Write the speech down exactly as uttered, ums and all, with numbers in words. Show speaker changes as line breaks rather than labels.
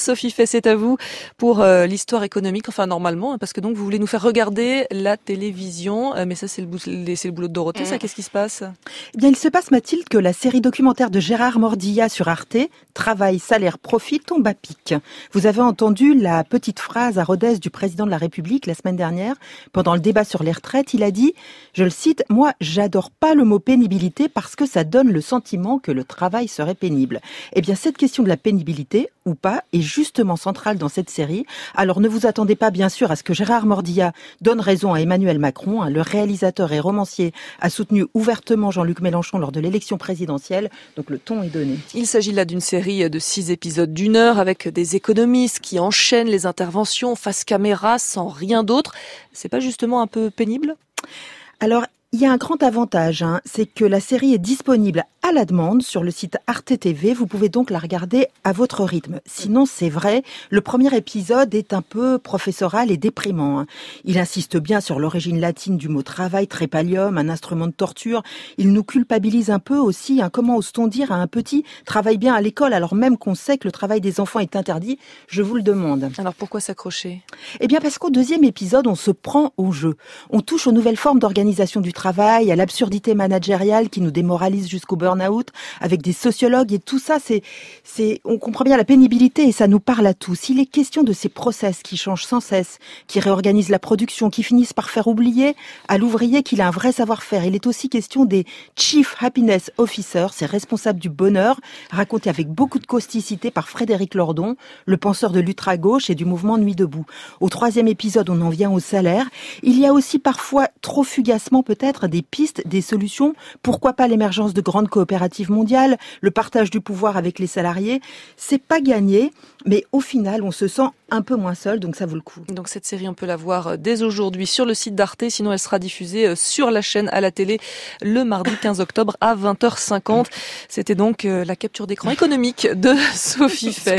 Sophie Fay, c'est à vous pour euh, l'histoire économique, enfin normalement, parce que donc vous voulez nous faire regarder la télévision, euh, mais ça c'est le, bout, c'est le boulot de Dorothée, mmh. ça, qu'est-ce qui se passe ?
Eh bien, il se passe, Mathilde, que la série documentaire de Gérard Mordillat sur Arte, Travail, salaire, profit, tombe à pic. Vous avez entendu la petite phrase à Rodez du président de la République la semaine dernière, pendant le débat sur les retraites, il a dit, je le cite, « Moi, j'adore pas le mot pénibilité parce que ça donne le sentiment que le travail serait pénible. » Eh bien, cette question de la pénibilité, ou pas, est justement centrale dans cette série. Alors, ne vous attendez pas, bien sûr, à ce que Gérard Mordillat donne raison à Emmanuel Macron. Le réalisateur et romancier a soutenu ouvertement Jean-Luc Mélenchon lors de l'élection présidentielle, donc le ton est donné.
Il s'agit là d'une série de six épisodes d'une heure avec des économistes qui enchaînent les interventions face caméra sans rien d'autre. C'est pas justement un peu pénible ?
Alors, il y a un grand avantage, hein, c'est que la série est disponible à la demande sur le site Arte T V. Vous pouvez donc la regarder à votre rythme. Sinon, c'est vrai, le premier épisode est un peu professoral et déprimant. Hein. Il insiste bien sur l'origine latine du mot travail, trépalium, un instrument de torture. Il nous culpabilise un peu aussi. Hein. Comment ose-t-on dire à un petit « travaille bien à l'école » alors même qu'on sait que le travail des enfants est interdit ? Je vous le demande.
Alors pourquoi s'accrocher ?
Eh bien parce qu'au deuxième épisode, on se prend au jeu. On touche aux nouvelles formes d'organisation du travail, à l'absurdité managériale qui nous démoralise jusqu'au burn-out, avec des sociologues et tout ça, c'est, c'est, on comprend bien la pénibilité et ça nous parle à tous. Il est question de ces process qui changent sans cesse, qui réorganisent la production, qui finissent par faire oublier à l'ouvrier qu'il a un vrai savoir-faire. Il est aussi question des Chief Happiness Officers, ces responsables du bonheur, racontés avec beaucoup de causticité par Frédéric Lordon, le penseur de l'ultra-gauche et du mouvement Nuit debout. Au troisième épisode, on en vient au salaire. Il y a aussi parfois, trop fugacement peut-être, des pistes, des solutions. Pourquoi pas l'émergence de grandes coopératives mondiales, le partage du pouvoir avec les salariés. C'est pas gagné, mais au final, on se sent un peu moins seul, donc ça vaut le coup.
Donc cette série, on peut la voir dès aujourd'hui sur le site d'Arte, sinon elle sera diffusée sur la chaîne à la télé le mardi quinze octobre à vingt heures cinquante. C'était donc la capture d'écran économique de Sophie Fay.